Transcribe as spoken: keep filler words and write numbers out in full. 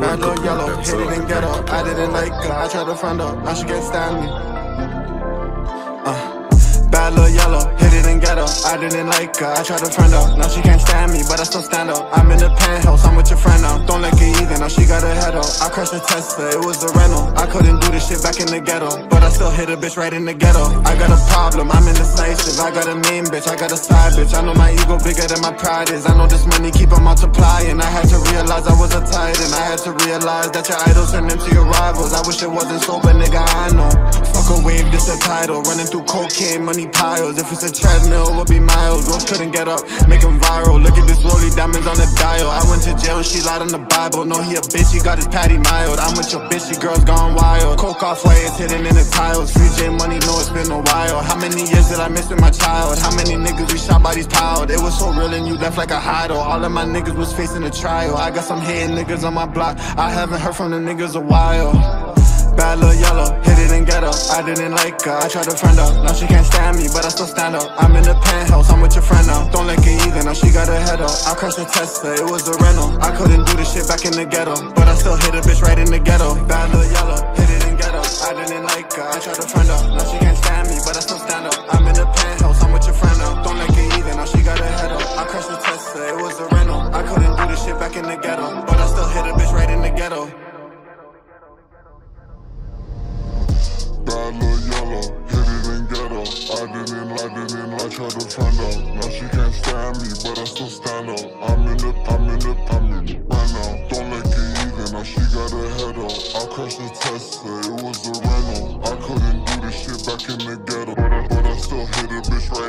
Bad little yellow, hit it in ghetto. I didn't like her, I tried to front her, now she can't stand me. Uh. Bad little yellow, hit it in ghetto. I didn't like her, I tried to friend her. Now she can't stand me, but I still stand up. I'm in the penthouse, I'm with your friend now. Don't like it either, now she got her head up. I crashed the Tesla, it was a rental. I couldn't do this shit back in the ghetto, but I still hit a bitch right in the ghetto. I got a problem, I'm indecisive. I got a main bitch, I got a side bitch. I know my ego bigger than my pride is. I know this money keep on multiplying. I had to realize I was a titan. I had to realize that your idols turn into your rivals. I wish it wasn't so, but nigga, I know. Fuck a wave, this a title. Running through cocaine, money piles. If it's a treadmill, it'll be miles. Rose couldn't get up, make him viral. Look at this rolly diamonds on the dial. I went to jail, she lied on the Bible. No, he a bitch, he got his patty mild. I'm with your bitch, your girl's gone wild. Coke off white, it's hidden in the tiles. Free J money, no, it's been a while. How many years did I miss with my child? How many niggas we shot bodies piled? It was so real and you left like a idol. All of my niggas was facing a trial. I got some hating niggas on my block. I haven't heard from the niggas a while. Bad little yellow, hit it in ghetto. I didn't like her, I tried to friend her. Now she can't stand me, but I still stand up. I'm in the penthouse, I'm with your friend now. Don't like it either, now she got her head up. I crashed the Tesla, it was a rental. I couldn't do this shit back in the ghetto, but I still hit a bitch right in the ghetto. Bad little yellow, hit it in ghetto. I didn't like her, I tried to friend her. Now she can't stand me, but I still stand up. I'm in the penthouse, I'm with your friend now. Don't like it either, now she got her head up. I crashed the Tesla, it was a rental. I couldn't do this shit back in the ghetto, but I still hit a bitch right in the ghetto. Bad little yellow, hit it in ghetto. I didn't, I didn't, I tried to find out. Now she can't stand me, but I still stand out. I'm in the, I'm in the, I'm in the right now. Don't like it either, now she got her head up. I crashed the Tesla, it was a rental. I couldn't do this shit back in the ghetto, but I, but I still hit a bitch right